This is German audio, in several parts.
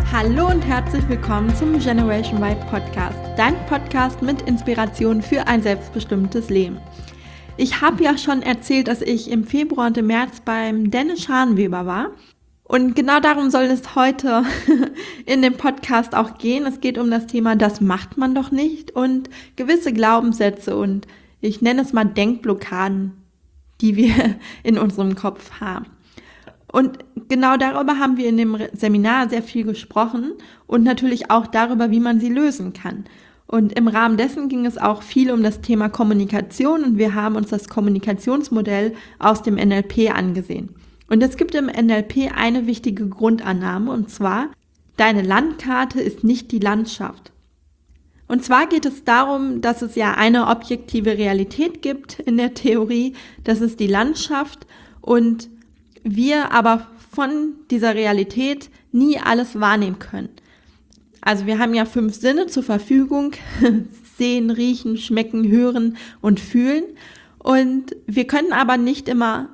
Hallo und herzlich willkommen zum Generation Y Podcast, dein Podcast mit Inspiration für ein selbstbestimmtes Leben. Ich habe ja schon erzählt, dass ich im Februar und im März beim Dennis Scharnweber war. Und genau darum soll es heute in dem Podcast auch gehen. Es geht um das Thema, das macht man doch nicht und gewisse Glaubenssätze und ich nenne es mal Denkblockaden, die wir in unserem Kopf haben. Und genau darüber haben wir in dem Seminar sehr viel gesprochen und natürlich auch darüber, wie man sie lösen kann. Und im Rahmen dessen ging es auch viel um das Thema Kommunikation und wir haben uns das Kommunikationsmodell aus dem NLP angesehen. Und es gibt im NLP eine wichtige Grundannahme und zwar, deine Landkarte ist nicht die Landschaft. Und zwar geht es darum, dass es ja eine objektive Realität gibt in der Theorie, das ist die Landschaft und wir aber von dieser Realität nie alles wahrnehmen können. Also wir haben ja 5 Sinne zur Verfügung, sehen, riechen, schmecken, hören und fühlen. Und wir können aber nicht immer,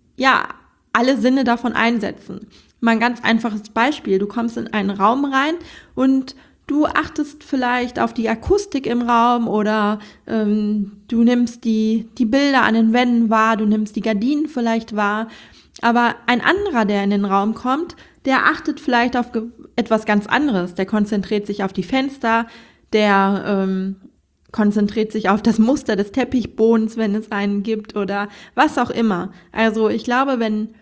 alle Sinne davon einsetzen. Mal ein ganz einfaches Beispiel, du kommst in einen Raum rein und du achtest vielleicht auf die Akustik im Raum oder du nimmst die Bilder an den Wänden wahr, du nimmst die Gardinen vielleicht wahr. Aber ein anderer, der in den Raum kommt, der achtet vielleicht auf etwas ganz anderes. Der konzentriert sich auf die Fenster, der konzentriert sich auf das Muster des Teppichbodens, wenn es einen gibt oder was auch immer. Also ich glaube,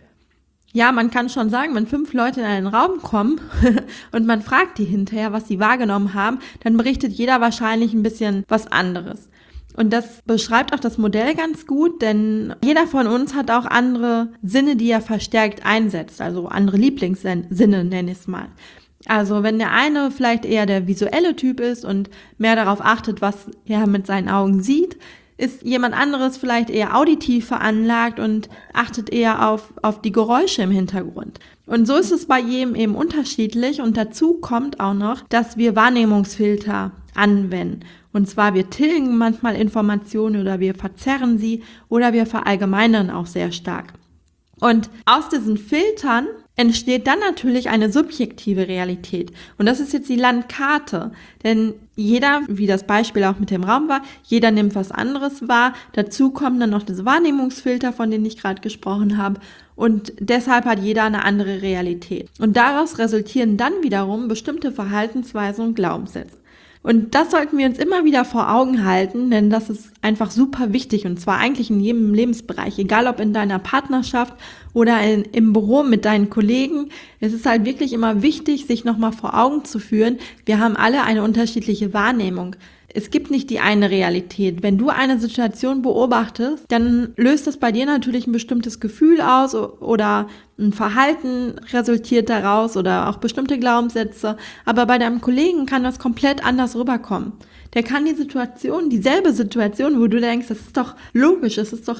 man kann schon sagen, wenn 5 Leute in einen Raum kommen und man fragt die hinterher, was sie wahrgenommen haben, dann berichtet jeder wahrscheinlich ein bisschen was anderes. Und das beschreibt auch das Modell ganz gut, denn jeder von uns hat auch andere Sinne, die er verstärkt einsetzt, also andere Lieblingssinne, nenne ich es mal. Also wenn der eine vielleicht eher der visuelle Typ ist und mehr darauf achtet, was er mit seinen Augen sieht, ist jemand anderes vielleicht eher auditiv veranlagt und achtet eher auf die Geräusche im Hintergrund. Und so ist es bei jedem eben unterschiedlich und dazu kommt auch noch, dass wir Wahrnehmungsfilter anwenden. Und zwar wir tilgen manchmal Informationen oder wir verzerren sie oder wir verallgemeinern auch sehr stark. Und aus diesen Filtern entsteht dann natürlich eine subjektive Realität. Und das ist jetzt die Landkarte. Denn jeder, wie das Beispiel auch mit dem Raum war, jeder nimmt was anderes wahr. Dazu kommen dann noch diese Wahrnehmungsfilter, von denen ich gerade gesprochen habe. Und deshalb hat jeder eine andere Realität. Und daraus resultieren dann wiederum bestimmte Verhaltensweisen und Glaubenssätze. Und das sollten wir uns immer wieder vor Augen halten, denn das ist einfach super wichtig und zwar eigentlich in jedem Lebensbereich, egal ob in deiner Partnerschaft oder im Büro mit deinen Kollegen. Es ist halt wirklich immer wichtig, sich nochmal vor Augen zu führen, wir haben alle eine unterschiedliche Wahrnehmung. Es gibt nicht die eine Realität. Wenn du eine Situation beobachtest, dann löst das bei dir natürlich ein bestimmtes Gefühl aus oder ein Verhalten resultiert daraus oder auch bestimmte Glaubenssätze. Aber bei deinem Kollegen kann das komplett anders rüberkommen. Der kann dieselbe Situation, wo du denkst, das ist doch logisch, es ist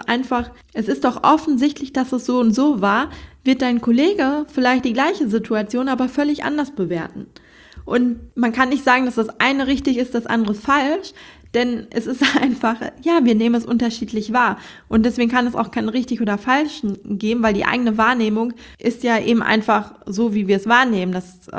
doch offensichtlich, dass es so und so war, wird dein Kollege vielleicht die gleiche Situation, aber völlig anders bewerten. Und man kann nicht sagen, dass das eine richtig ist, das andere falsch, denn es ist einfach, wir nehmen es unterschiedlich wahr. Und deswegen kann es auch kein richtig oder falsch geben, weil die eigene Wahrnehmung ist ja eben einfach so, wie wir es wahrnehmen.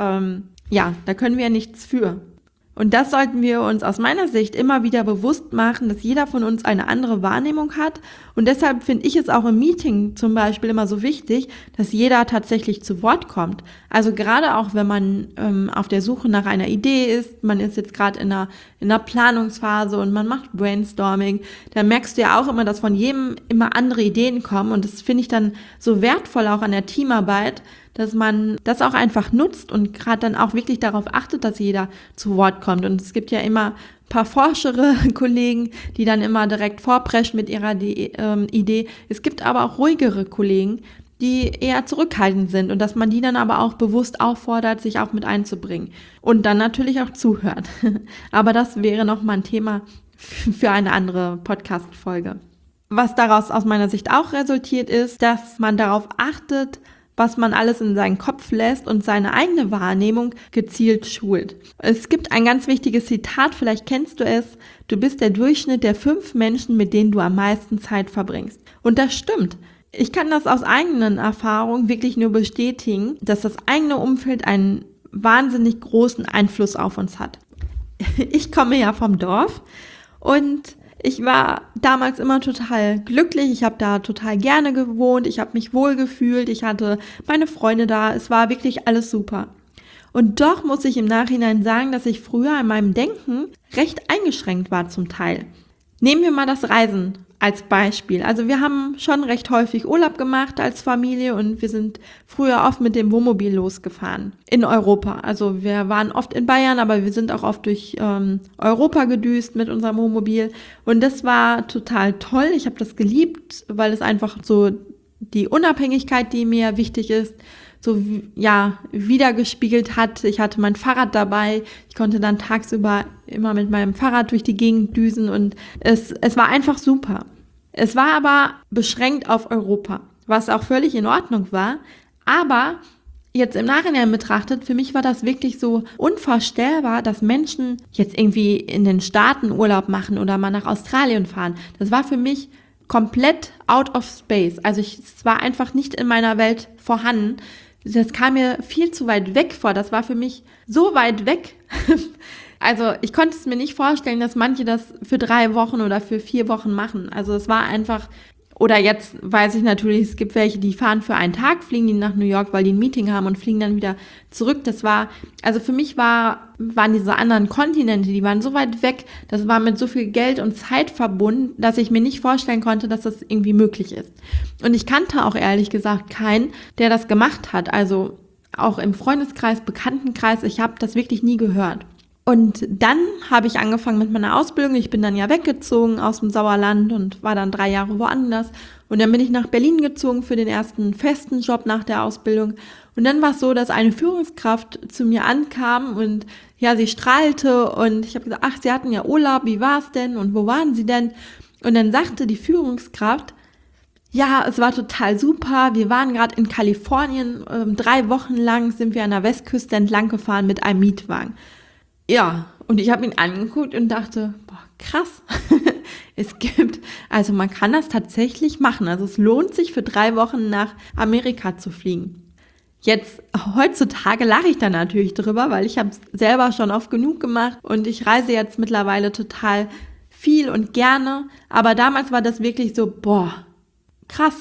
Da können wir ja nichts für. Und das sollten wir uns aus meiner Sicht immer wieder bewusst machen, dass jeder von uns eine andere Wahrnehmung hat. Und deshalb finde ich es auch im Meeting zum Beispiel immer so wichtig, dass jeder tatsächlich zu Wort kommt. Also gerade auch, wenn man auf der Suche nach einer Idee ist, man ist jetzt gerade in einer Planungsphase und man macht Brainstorming, dann merkst du ja auch immer, dass von jedem immer andere Ideen kommen. Und das finde ich dann so wertvoll auch an der Teamarbeit, dass man das auch einfach nutzt und gerade dann auch wirklich darauf achtet, dass jeder zu Wort kommt. Und es gibt ja immer ein paar forschere Kollegen, die dann immer direkt vorpreschen mit ihrer Idee. Es gibt aber auch ruhigere Kollegen, die eher zurückhaltend sind und dass man die dann aber auch bewusst auffordert, sich auch mit einzubringen und dann natürlich auch zuhört. Aber das wäre nochmal ein Thema für eine andere Podcast-Folge. Was daraus aus meiner Sicht auch resultiert ist, dass man darauf achtet, was man alles in seinen Kopf lässt und seine eigene Wahrnehmung gezielt schult. Es gibt ein ganz wichtiges Zitat, vielleicht kennst du es: Du bist der Durchschnitt der 5 Menschen, mit denen du am meisten Zeit verbringst. Und das stimmt. Ich kann das aus eigenen Erfahrungen wirklich nur bestätigen, dass das eigene Umfeld einen wahnsinnig großen Einfluss auf uns hat. Ich komme ja vom Dorf und ich war damals immer total glücklich, ich habe da total gerne gewohnt, ich habe mich wohl gefühlt, ich hatte meine Freunde da, es war wirklich alles super. Und doch muss ich im Nachhinein sagen, dass ich früher in meinem Denken recht eingeschränkt war zum Teil. Nehmen wir mal das Reisen als Beispiel. Also wir haben schon recht häufig Urlaub gemacht als Familie und wir sind früher oft mit dem Wohnmobil losgefahren in Europa. Also wir waren oft in Bayern, aber wir sind auch oft durch Europa gedüst mit unserem Wohnmobil und das war total toll. Ich habe das geliebt, weil es einfach so die Unabhängigkeit, die mir wichtig ist, so wiedergespiegelt hat. Ich hatte mein Fahrrad dabei, ich konnte dann tagsüber immer mit meinem Fahrrad durch die Gegend düsen und es war einfach super. Es war aber beschränkt auf Europa, was auch völlig in Ordnung war, aber jetzt im Nachhinein betrachtet, für mich war das wirklich so unvorstellbar, dass Menschen jetzt irgendwie in den Staaten Urlaub machen oder mal nach Australien fahren. Das war für mich komplett out of space. Also es war einfach nicht in meiner Welt vorhanden. Das kam mir viel zu weit weg vor. Das war für mich so weit weg. Also ich konnte es mir nicht vorstellen, dass manche das für 3 Wochen oder für 4 Wochen machen. Also es war einfach, oder jetzt weiß ich natürlich, es gibt welche, die fahren für einen Tag, fliegen die nach New York, weil die ein Meeting haben und fliegen dann wieder zurück. Also für mich waren diese anderen Kontinente, die waren so weit weg, das war mit so viel Geld und Zeit verbunden, dass ich mir nicht vorstellen konnte, dass das irgendwie möglich ist. Und ich kannte auch ehrlich gesagt keinen, der das gemacht hat. Also auch im Freundeskreis, Bekanntenkreis, ich habe das wirklich nie gehört. Und dann habe ich angefangen mit meiner Ausbildung. Ich bin dann ja weggezogen aus dem Sauerland und war dann 3 Jahre woanders. Und dann bin ich nach Berlin gezogen für den ersten festen Job nach der Ausbildung. Und dann war es so, dass eine Führungskraft zu mir ankam und ja, sie strahlte und ich habe gesagt, ach, Sie hatten ja Urlaub, wie war es denn und wo waren Sie denn? Und dann sagte die Führungskraft, ja, es war total super. Wir waren gerade in Kalifornien. 3 Wochen lang sind wir an der Westküste entlang gefahren mit einem Mietwagen. Ja, und ich habe ihn angeguckt und dachte, boah, krass. Also man kann das tatsächlich machen. Also es lohnt sich für 3 Wochen nach Amerika zu fliegen. Jetzt, heutzutage lache ich da natürlich drüber, weil ich habe es selber schon oft genug gemacht und ich reise jetzt mittlerweile total viel und gerne. Aber damals war das wirklich so, boah, krass.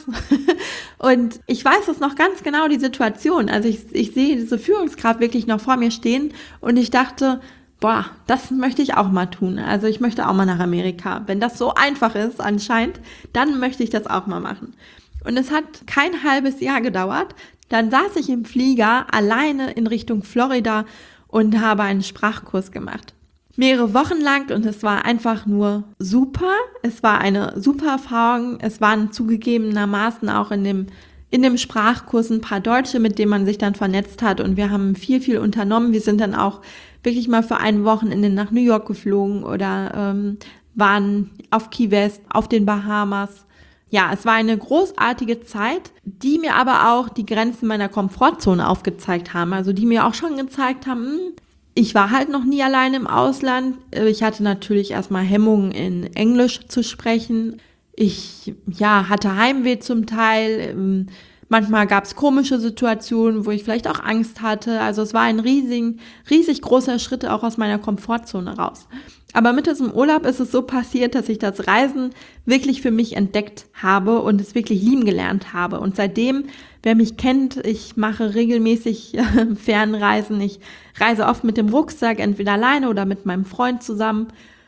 Und ich weiß es noch ganz genau, die Situation. Also ich sehe diese Führungskraft wirklich noch vor mir stehen und ich dachte, boah, das möchte ich auch mal tun. Also ich möchte auch mal nach Amerika. Wenn das so einfach ist anscheinend, dann möchte ich das auch mal machen. Und es hat kein halbes Jahr gedauert. Dann saß ich im Flieger alleine in Richtung Florida und habe einen Sprachkurs gemacht. Mehrere Wochen lang und es war einfach nur super. Es war eine super Erfahrung. Es waren zugegebenermaßen auch in dem Sprachkurs ein paar Deutsche, mit denen man sich dann vernetzt hat und wir haben viel unternommen. Wir sind dann auch wirklich mal für ein Wochenende nach New York geflogen oder waren auf Key West, auf den Bahamas. Ja, es war eine großartige Zeit, die mir aber auch die Grenzen meiner Komfortzone aufgezeigt haben. Also die mir auch schon gezeigt haben, ich war halt noch nie allein im Ausland. Ich hatte natürlich erstmal Hemmungen, in Englisch zu sprechen. Ich hatte Heimweh zum Teil. Manchmal gab es komische Situationen, wo ich vielleicht auch Angst hatte. Also es war ein riesig großer Schritt auch aus meiner Komfortzone raus. Aber mit diesem Urlaub ist es so passiert, dass ich das Reisen wirklich für mich entdeckt habe und es wirklich lieben gelernt habe. Und seitdem, wer mich kennt, ich mache regelmäßig Fernreisen. Ich reise oft mit dem Rucksack, entweder alleine oder mit meinem Freund zusammen.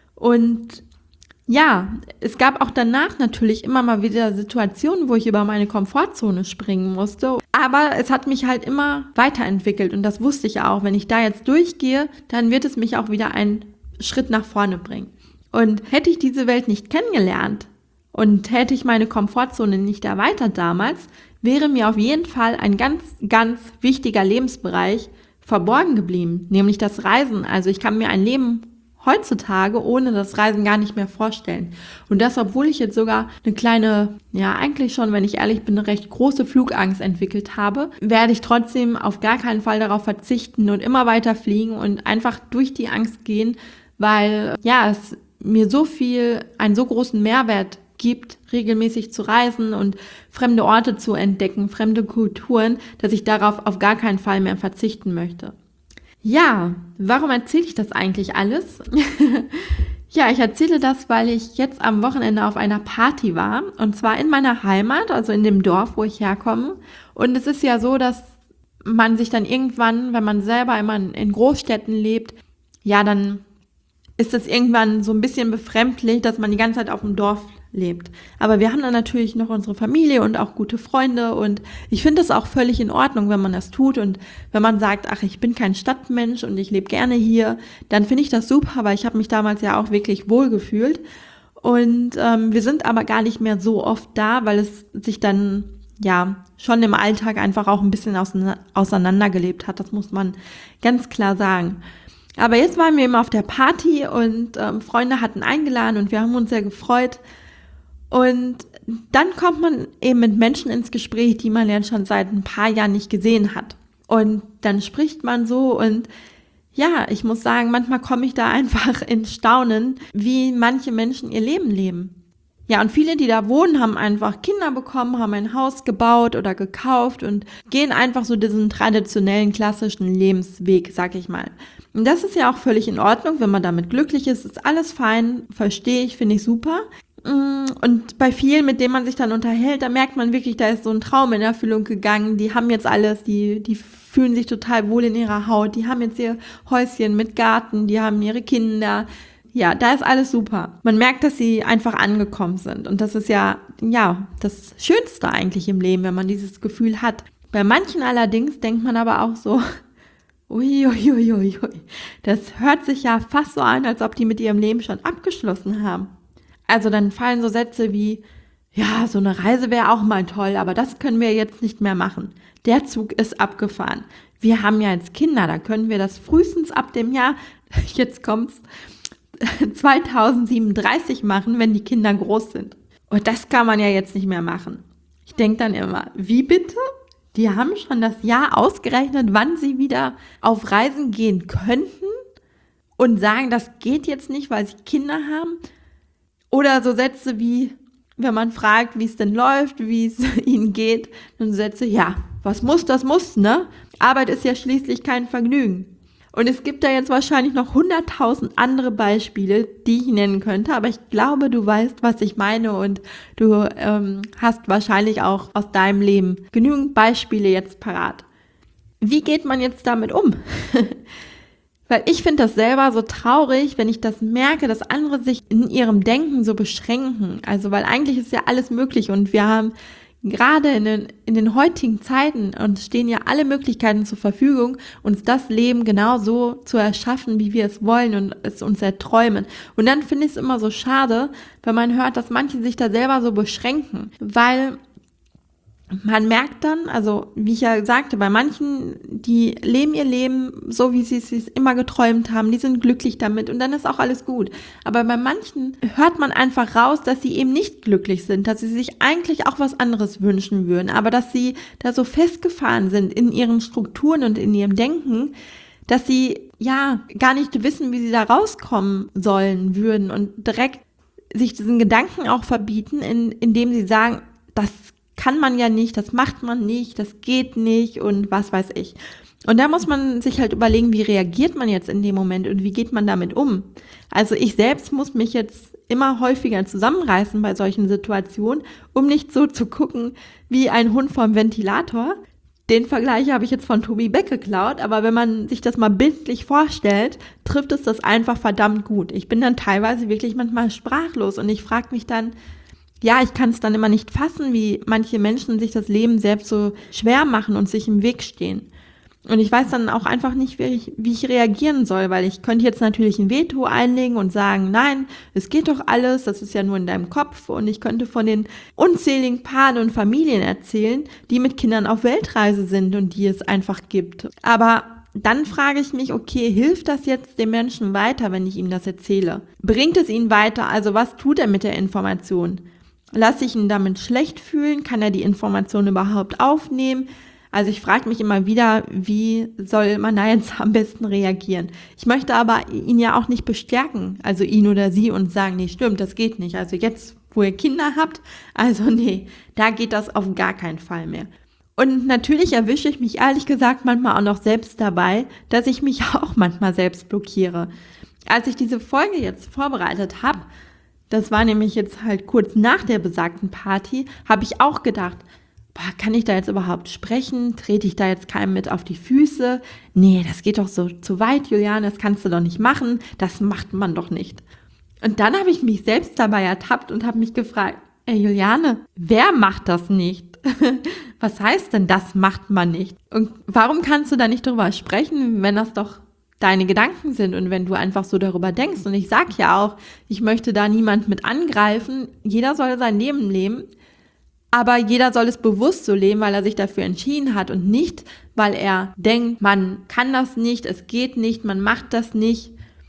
Und ja, es gab auch danach natürlich immer mal wieder Situationen, wo ich über meine Komfortzone springen musste. Aber es hat mich halt immer weiterentwickelt und das wusste ich auch. Wenn ich da jetzt durchgehe, dann wird es mich auch wieder einen Schritt nach vorne bringen. Und hätte ich diese Welt nicht kennengelernt und hätte ich meine Komfortzone nicht erweitert damals, wäre mir auf jeden Fall ein ganz wichtiger Lebensbereich verborgen geblieben, nämlich das Reisen. Also ich kann mir ein Leben heutzutage ohne das Reisen gar nicht mehr vorstellen. Und das, obwohl ich jetzt sogar eine kleine, eigentlich schon, wenn ich ehrlich bin, eine recht große Flugangst entwickelt habe, werde ich trotzdem auf gar keinen Fall darauf verzichten und immer weiter fliegen und einfach durch die Angst gehen, weil es mir einen so großen Mehrwert gibt, regelmäßig zu reisen und fremde Orte zu entdecken, fremde Kulturen, dass ich darauf auf gar keinen Fall mehr verzichten möchte. Ja, warum erzähle ich das eigentlich alles? Ja, ich erzähle das, weil ich jetzt am Wochenende auf einer Party war, und zwar in meiner Heimat, also in dem Dorf, wo ich herkomme. Und es ist ja so, dass man sich dann irgendwann, wenn man selber immer in Großstädten lebt, ja, dann ist es irgendwann so ein bisschen befremdlich, dass man die ganze Zeit auf dem Dorf lebt. Aber wir haben dann natürlich noch unsere Familie und auch gute Freunde, und ich finde es auch völlig in Ordnung, wenn man das tut, und wenn man sagt, ach, ich bin kein Stadtmensch und ich lebe gerne hier, dann finde ich das super, weil ich habe mich damals ja auch wirklich wohl gefühlt. Und wir sind aber gar nicht mehr so oft da, weil es sich dann ja schon im Alltag einfach auch ein bisschen auseinandergelebt hat. Das muss man ganz klar sagen. Aber jetzt waren wir eben auf der Party, und Freunde hatten eingeladen und wir haben uns sehr gefreut. Und dann kommt man eben mit Menschen ins Gespräch, die man ja schon seit ein paar Jahren nicht gesehen hat. Und dann spricht man so, und ja, ich muss sagen, manchmal komme ich da einfach in Staunen, wie manche Menschen ihr Leben leben. Ja, und viele, die da wohnen, haben einfach Kinder bekommen, haben ein Haus gebaut oder gekauft und gehen einfach so diesen traditionellen, klassischen Lebensweg, sag ich mal. Und das ist ja auch völlig in Ordnung, wenn man damit glücklich ist alles fein, verstehe ich, finde ich super. Und bei vielen, mit denen man sich dann unterhält, da merkt man wirklich, da ist so ein Traum in Erfüllung gegangen. Die haben jetzt alles, die fühlen sich total wohl in ihrer Haut, die haben jetzt ihr Häuschen mit Garten, die haben ihre Kinder. Ja, da ist alles super. Man merkt, dass sie einfach angekommen sind. Und das ist ja, das Schönste eigentlich im Leben, wenn man dieses Gefühl hat. Bei manchen allerdings denkt man aber auch so, uiuiuiui, das hört sich ja fast so an, als ob die mit ihrem Leben schon abgeschlossen haben. Also dann fallen so Sätze wie, ja, so eine Reise wäre auch mal toll, aber das können wir jetzt nicht mehr machen. Der Zug ist abgefahren. Wir haben ja jetzt Kinder, da können wir das frühestens ab dem Jahr, jetzt kommt's, 2037 machen, wenn die Kinder groß sind. Und das kann man ja jetzt nicht mehr machen. Ich denke dann immer, wie bitte? Die haben schon das Jahr ausgerechnet, wann sie wieder auf Reisen gehen könnten und sagen, das geht jetzt nicht, weil sie Kinder haben. Oder so Sätze wie, wenn man fragt, wie es denn läuft, wie es ihnen geht, dann Sätze, ja, was muss, das muss, ne? Arbeit ist ja schließlich kein Vergnügen. Und es gibt da jetzt wahrscheinlich noch 100.000 andere Beispiele, die ich nennen könnte, aber ich glaube, du weißt, was ich meine, und du hast wahrscheinlich auch aus deinem Leben genügend Beispiele jetzt parat. Wie geht man jetzt damit um? Weil ich finde das selber so traurig, wenn ich das merke, dass andere sich in ihrem Denken so beschränken. Also, weil eigentlich ist ja alles möglich, und wir haben gerade in den heutigen Zeiten, uns stehen ja alle Möglichkeiten zur Verfügung, uns das Leben genau so zu erschaffen, wie wir es wollen und es uns erträumen. Und dann finde ich es immer so schade, wenn man hört, dass manche sich da selber so beschränken, weil man merkt dann, also wie ich ja sagte, bei manchen, die leben ihr Leben so, wie sie es sich immer geträumt haben, die sind glücklich damit, und dann ist auch alles gut. Aber bei manchen hört man einfach raus, dass sie eben nicht glücklich sind, dass sie sich eigentlich auch was anderes wünschen würden, aber dass sie da so festgefahren sind in ihren Strukturen und in ihrem Denken, dass sie ja gar nicht wissen, wie sie da rauskommen sollen würden, und direkt sich diesen Gedanken auch verbieten, indem sie sagen, das kann man ja nicht, das macht man nicht, das geht nicht und was weiß ich. Und da muss man sich halt überlegen, wie reagiert man jetzt in dem Moment und wie geht man damit um. Also ich selbst muss mich jetzt immer häufiger zusammenreißen bei solchen Situationen, um nicht so zu gucken wie ein Hund vorm Ventilator. Den Vergleich habe ich jetzt von Tobi Beck geklaut, aber wenn man sich das mal bildlich vorstellt, trifft es das einfach verdammt gut. Ich bin dann teilweise wirklich manchmal sprachlos, und ich frage mich dann, ja, ich kann es dann immer nicht fassen, wie manche Menschen sich das Leben selbst so schwer machen und sich im Weg stehen. Und ich weiß dann auch einfach nicht, wie ich reagieren soll, weil ich könnte jetzt natürlich ein Veto einlegen und sagen, nein, es geht doch alles, das ist ja nur in deinem Kopf. Und ich könnte von den unzähligen Paaren und Familien erzählen, die mit Kindern auf Weltreise sind und die es einfach gibt. Aber dann frage ich mich, okay, hilft das jetzt dem Menschen weiter, wenn ich ihm das erzähle? Bringt es ihn weiter? Also was tut er mit der Information? Lasse ich ihn damit schlecht fühlen? Kann er die Information überhaupt aufnehmen? Also ich frage mich immer wieder, wie soll man da jetzt am besten reagieren? Ich möchte aber ihn ja auch nicht bestärken, also ihn oder sie, und sagen, nee, stimmt, das geht nicht. Also jetzt, wo ihr Kinder habt, also nee, da geht das auf gar keinen Fall mehr. Und natürlich erwische ich mich ehrlich gesagt manchmal auch noch selbst dabei, dass ich mich auch manchmal selbst blockiere. Als ich diese Folge jetzt vorbereitet habe, das war nämlich jetzt halt kurz nach der besagten Party, habe ich auch gedacht, kann ich da jetzt überhaupt sprechen? Trete ich da jetzt keinem mit auf die Füße? Nee, das geht doch so zu weit, Juliane, das kannst du doch nicht machen, das macht man doch nicht. Und dann habe ich mich selbst dabei ertappt und habe mich gefragt, Juliane, wer macht das nicht? Was heißt denn, das macht man nicht? Und warum kannst du da nicht drüber sprechen, wenn das doch deine Gedanken sind und wenn du einfach so darüber denkst? Und ich sage ja auch, ich möchte da niemand mit angreifen. Jeder soll sein Leben leben, aber jeder soll es bewusst so leben, weil er sich dafür entschieden hat und nicht, weil er denkt, man kann das nicht, es geht nicht, man macht das nicht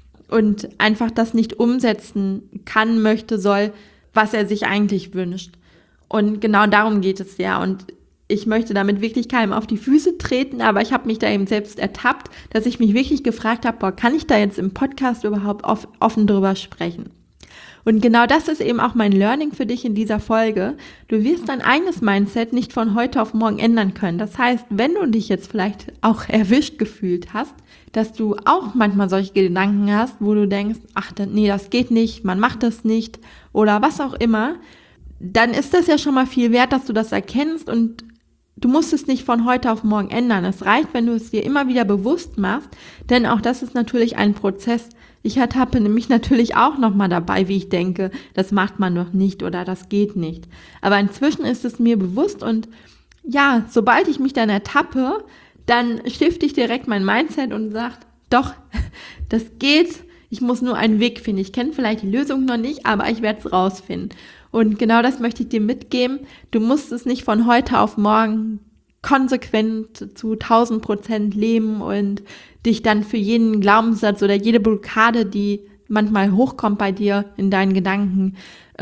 und einfach das nicht umsetzen kann, möchte, soll, was er sich eigentlich wünscht. Und genau darum geht es ja. Und ich möchte damit wirklich keinem auf die Füße treten, aber ich habe mich da eben selbst ertappt, dass ich mich wirklich gefragt habe, kann ich da jetzt im Podcast überhaupt offen drüber sprechen? Und genau das ist eben auch mein Learning für dich in dieser Folge. Du wirst dein eigenes Mindset nicht von heute auf morgen ändern können. Das heißt, wenn du dich jetzt vielleicht auch erwischt gefühlt hast, dass du auch manchmal solche Gedanken hast, wo du denkst, nee, das geht nicht, man macht das nicht oder was auch immer, dann ist das ja schon mal viel wert, dass du das erkennst und du musst es nicht von heute auf morgen ändern. Es reicht, wenn du es dir immer wieder bewusst machst, denn auch das ist natürlich ein Prozess. Ich ertappe nämlich natürlich auch nochmal dabei, wie ich denke, das macht man doch nicht oder das geht nicht. Aber inzwischen ist es mir bewusst und ja, sobald ich mich dann ertappe, dann shifte ich direkt mein Mindset und sage, doch, das geht, ich muss nur einen Weg finden. Ich kenne vielleicht die Lösung noch nicht, aber ich werde es rausfinden. Und genau das möchte ich dir mitgeben. Du musst es nicht von heute auf morgen konsequent zu 1000% leben und dich dann für jeden Glaubenssatz oder jede Blockade, die manchmal hochkommt bei dir in deinen Gedanken,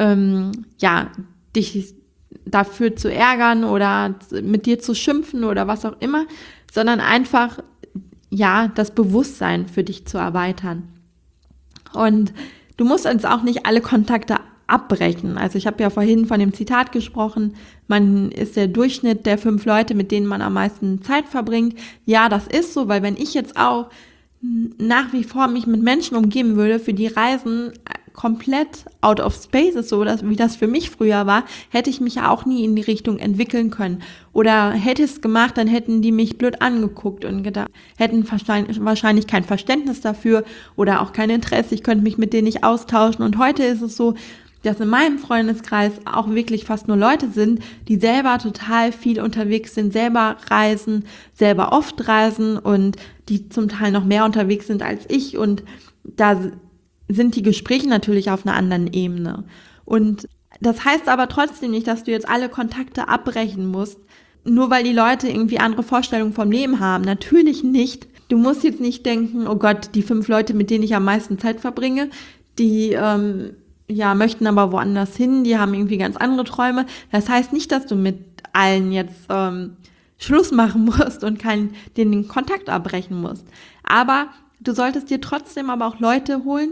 dich dafür zu ärgern oder mit dir zu schimpfen oder was auch immer, sondern einfach, das Bewusstsein für dich zu erweitern. Und du musst jetzt auch nicht alle Kontakte abbrechen. Also ich habe ja vorhin von dem Zitat gesprochen, man ist der Durchschnitt der 5 Leute, mit denen man am meisten Zeit verbringt. Ja, das ist so, weil wenn ich jetzt auch nach wie vor mich mit Menschen umgeben würde, für die Reisen komplett out of space ist, so wie das für mich früher war, hätte ich mich ja auch nie in die Richtung entwickeln können. Oder hätte es gemacht, dann hätten die mich blöd angeguckt und gedacht, hätten wahrscheinlich kein Verständnis dafür oder auch kein Interesse. Ich könnte mich mit denen nicht austauschen. Und heute ist es so, dass in meinem Freundeskreis auch wirklich fast nur Leute sind, die selber total viel unterwegs sind, selber reisen, selber oft reisen und die zum Teil noch mehr unterwegs sind als ich. Und da sind die Gespräche natürlich auf einer anderen Ebene. Und das heißt aber trotzdem nicht, dass du jetzt alle Kontakte abbrechen musst, nur weil die Leute irgendwie andere Vorstellungen vom Leben haben. Natürlich nicht. Du musst jetzt nicht denken, oh Gott, die 5 Leute, mit denen ich am meisten Zeit verbringe, die möchten aber woanders hin, die haben irgendwie ganz andere Träume. Das heißt nicht, dass du mit allen jetzt Schluss machen musst und den Kontakt abbrechen musst. Aber du solltest dir trotzdem aber auch Leute holen,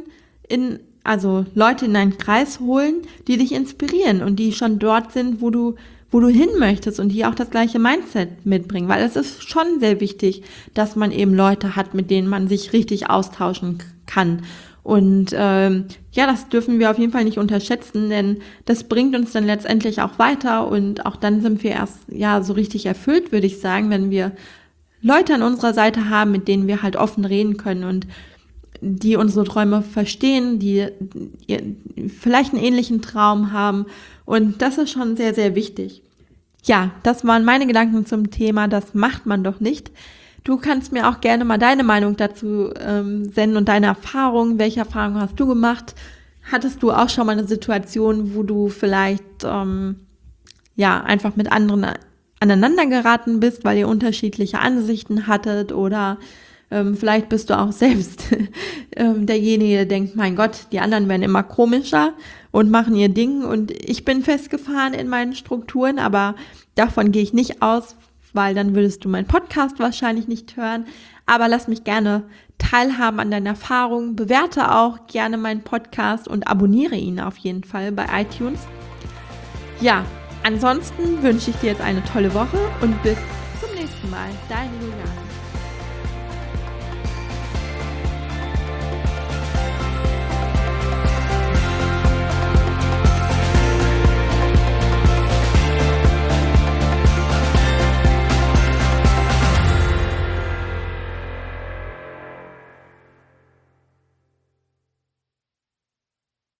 Leute in deinen Kreis holen, die dich inspirieren und die schon dort sind, wo du hin möchtest und die auch das gleiche Mindset mitbringen. Weil es ist schon sehr wichtig, dass man eben Leute hat, mit denen man sich richtig austauschen kann. Und das dürfen wir auf jeden Fall nicht unterschätzen, denn das bringt uns dann letztendlich auch weiter und auch dann sind wir erst so richtig erfüllt, würde ich sagen, wenn wir Leute an unserer Seite haben, mit denen wir halt offen reden können und die unsere Träume verstehen, die vielleicht einen ähnlichen Traum haben und das ist schon sehr, sehr wichtig. Ja, das waren meine Gedanken zum Thema, das macht man doch nicht. Du kannst mir auch gerne mal deine Meinung dazu senden und deine Erfahrungen. Welche Erfahrungen hast du gemacht? Hattest du auch schon mal eine Situation, wo du vielleicht einfach mit anderen aneinander geraten bist, weil ihr unterschiedliche Ansichten hattet oder vielleicht bist du auch selbst derjenige, der denkt, mein Gott, die anderen werden immer komischer und machen ihr Ding und ich bin festgefahren in meinen Strukturen, aber davon gehe ich nicht aus, weil dann würdest du meinen Podcast wahrscheinlich nicht hören. Aber lass mich gerne teilhaben an deinen Erfahrungen. Bewerte auch gerne meinen Podcast und abonniere ihn auf jeden Fall bei iTunes. Ja, Ansonsten wünsche ich dir jetzt eine tolle Woche und bis zum nächsten Mal. Deine Juliane.